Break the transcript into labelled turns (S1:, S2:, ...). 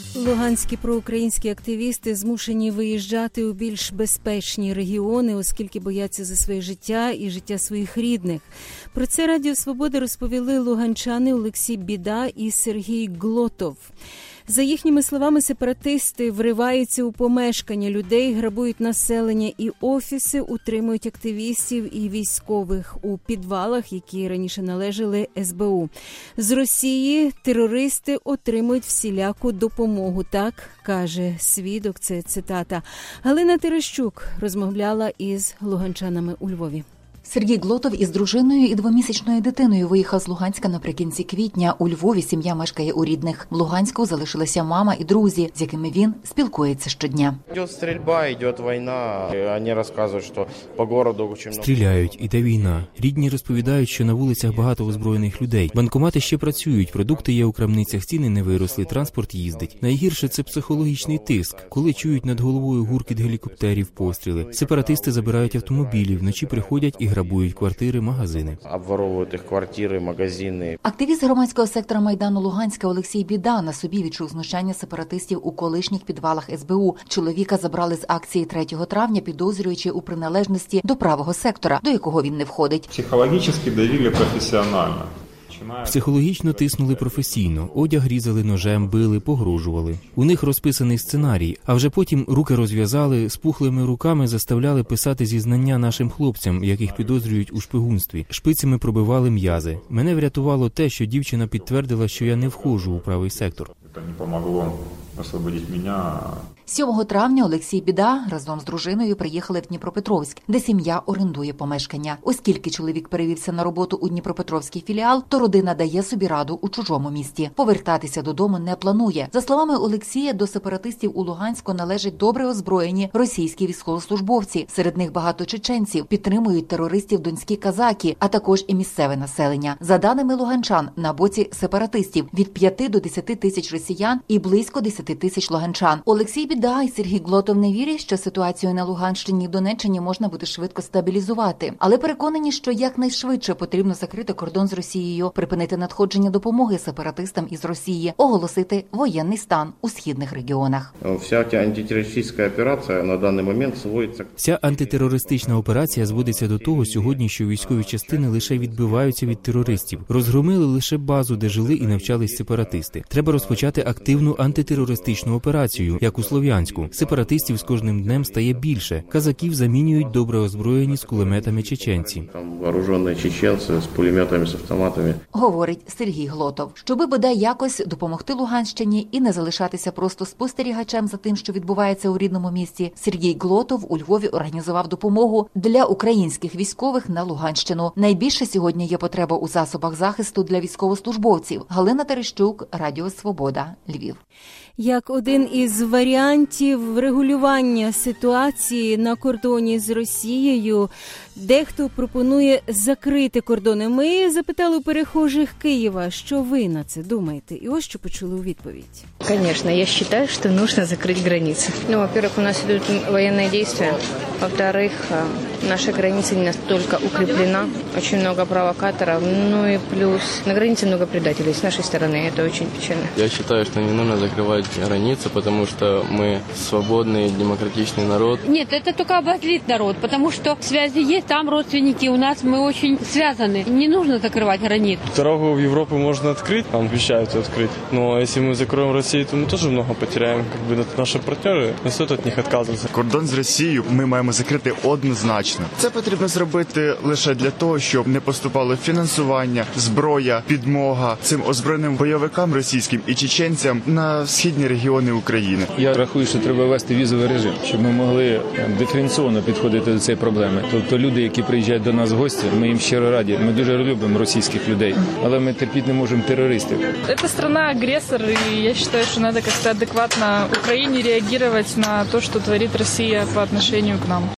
S1: Луганські проукраїнські активісти змушені виїжджати у більш безпечні регіони, оскільки бояться за своє життя і життя своїх рідних. Про це Радіо Свобода розповіли луганчани Олексій Біда і Сергій Глотов. За їхніми словами, сепаратисти вриваються у помешкання людей, грабують населення і офіси, утримують активістів і військових у підвалах, які раніше належали СБУ. З Росії терористи отримують всіляку допомогу, так каже свідок, це цитата. Галина Терещук розмовляла із луганчанами у Львові.
S2: Сергій Глотов із дружиною і двомісячною дитиною виїхав з Луганська наприкінці квітня. У Львові сім'я мешкає у рідних. В Луганську залишилася мама і друзі, з якими він спілкується щодня.
S3: Йде стрільба, йде війна. Вони розказують, що по городу дуже багато.
S4: Стріляють, іде війна. Рідні розповідають, що на вулицях багато озброєних людей. Банкомати ще працюють, продукти є у крамницях, ціни не виросли, транспорт їздить. Найгірше – це психологічний тиск. Коли чують над головою гуркіт гелікоптерів, постріли. Сепаратисти забирають автомобілі, вночі приходять і грабують квартири, магазини.
S3: Обворовують їх квартири, магазини.
S2: Активіст громадського сектора Майдану Луганська Олексій Біда на собі відчув знущання сепаратистів у колишніх підвалах СБУ. Чоловіка забрали з акції 3 травня, підозрюючи у приналежності до правого сектора, до якого він не входить.
S5: Психологічно давили професіонально.
S4: Психологічно тиснули професійно, одяг різали ножем, били, погрожували. У них розписаний сценарій, а вже потім руки розв'язали, з пухлими руками заставляли писати зізнання нашим хлопцям, яких підозрюють у шпигунстві. Шпицями пробивали м'язи. Мене врятувало те, що дівчина підтвердила, що я не входжу у правий сектор.
S5: Це не допомогло освободити мене.
S2: 7 травня Олексій Біда разом з дружиною приїхали в Дніпропетровськ, де сім'я орендує помешкання. Оскільки чоловік перевівся на роботу у Дніпропетровський філіал, то родина дає собі раду у чужому місті. Повертатися додому не планує. За словами Олексія, до сепаратистів у Луганську належать добре озброєні російські військовослужбовці. Серед них багато чеченців. Підтримують терористів донські казаки, а також і місцеве населення. За даними луганчан, на боці сепаратистів від 5 до 10 тисяч росіян і близько 10 тисяч луганчан. Олексій Біда і Сергій Глотов не вірять, що ситуацію на Луганщині і Донеччині можна буде швидко стабілізувати. Але переконані, що якнайшвидше потрібно закрити кордон з Росією, припинити надходження допомоги сепаратистам із Росії, оголосити воєнний стан у східних регіонах.
S3: Вся ця антитерористична операція на даний момент зводиться.
S4: Вся антитерористична операція зводиться до того сьогодні, що військові частини лише відбиваються від терористів. Розгромили лише базу, де жили і навчались сепаратисти. Треба розпочати активну антитерористичну операцію, як у Слов'янську. Сепаратистів з кожним днем стає більше. Казаків замінюють добре озброєні з кулеметами чеченці.
S3: Там вооружені чеченці з пулеметами, з автоматами.
S2: Говорить Сергій Глотов. Щоби бодай якось допомогти Луганщині і не залишатися просто спостерігачем за тим, що відбувається у рідному місті, Сергій Глотов у Львові організував допомогу для українських військових на Луганщину. Найбільше сьогодні є потреба у засобах захисту для військовослужбовців. Галина Терещук, Радіо Свобода, Львів.
S1: Як один із варіантів врегулювання ситуації на кордоні з Росією, дехто пропонує закрити кордони. Ми запитали у перехожих Києва, що ви на це думаєте. І ось що почули у відповідь.
S6: Конечно, я считаю, что нужно закрыть границы. Во-первых, у нас идут военные действия. Во-вторых, наша граница не настолько укреплена. Очень много провокаторов. Ну и плюс на границе много предателей с нашей стороны. Это очень печально.
S7: Я считаю, что не нужно закрывать границы, потому что мы свободный, демократичный народ.
S8: Нет, это только обозлит народ, потому что связи есть, там родственники, у нас мы очень связаны. Не нужно закрывать границу.
S9: Дорогу в Европу можно открыть, нам обещают открыть. Но если мы закроем Россию, то мы тоже много потеряем. Наши партнеры не стоит от них отказываться.
S10: Кордон з Росією ми маємо закрити однозначно. Це потрібно зробити лише для того, щоб не поступало фінансування, зброя, підмога цим озброєним бойовикам російським і чеченцям на східні регіони України.
S11: Я рахую, що треба ввести візовий режим, щоб ми могли диференційно підходити до цієї проблеми. Тобто люди, які приїжджають до нас в гості, ми їм щиро раді. Ми дуже любимо російських людей, але ми терпіти не можемо терористів.
S12: Це страна-агресор, і я вважаю, що треба як-то адекватно Україні реагувати на те, що творить Росія по отношению к нам.